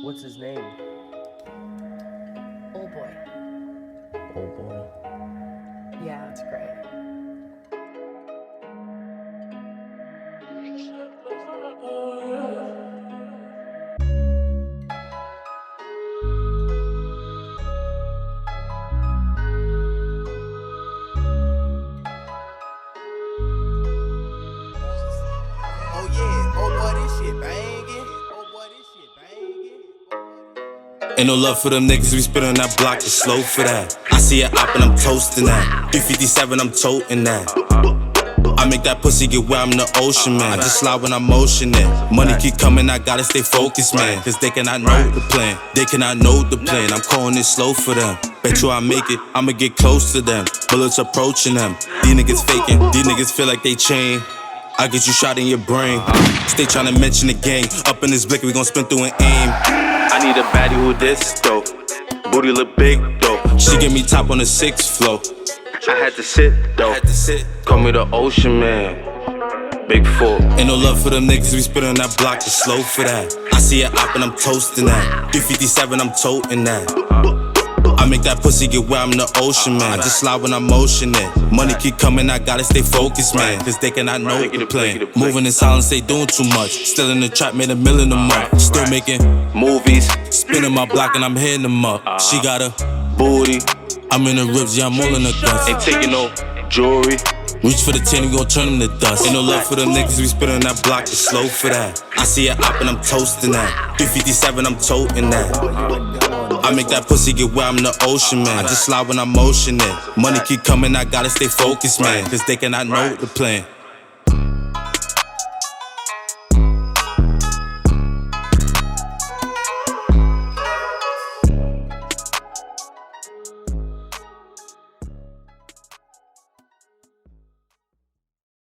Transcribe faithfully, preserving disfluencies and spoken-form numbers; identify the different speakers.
Speaker 1: What's his name?
Speaker 2: Old boy.
Speaker 1: Old boy.
Speaker 2: Yeah, it's great.
Speaker 3: Oh yeah, oh boy, this shit bangin'. Oh boy, this shit bangin'.
Speaker 4: Ain't no love for them niggas, we spit on that block, it's slow for that. I see it up and I'm toasting that. three fifty-seven, I'm toting that. I make that pussy get wet, I'm the ocean man. I just slide when I'm motioning. Money keep coming, I gotta stay focused, man. Cause they cannot know the plan, they cannot know the plan. I'm calling it slow for them. Bet you I make it, I'ma get close to them. Bullets approaching them. These niggas faking, these niggas feel like they chain. I get you shot in your brain. Stay tryna mention the gang. Up in this blick, we gon' spin through an aim. I need a baddie who this though. Booty look big though. She give me top on the sixth floor. I had to sit though. I had to sit. Call me the ocean man. Big four. Ain't no love for them niggas, we spit on that block, it's slow for that. I see it up and I'm toasting that. three fifty-seven, I'm toting that. I make that pussy get wet, I'm the ocean man. I just slide when I'm motioning. Money keep coming, I gotta stay focused, man. Cause they cannot know the plan. Moving in silence, they doing too much. Still in the trap, made a million a month. Still making movies, spinning my block and I'm hitting them up. She got a booty, I'm in the ribs, yeah, I'm all in the guts. Ain't taking no jewelry. Reach for the ten, we gon' turn them to dust. Ain't no love for them niggas, we spit on that block, it's slow for that. I see it up and I'm toasting that. three fifty-seven, I'm toting that. I make that pussy get wet, I'm the ocean man. I just slide when I'm motioning. Money keep coming, I gotta stay focused, man. Cause they cannot know the plan.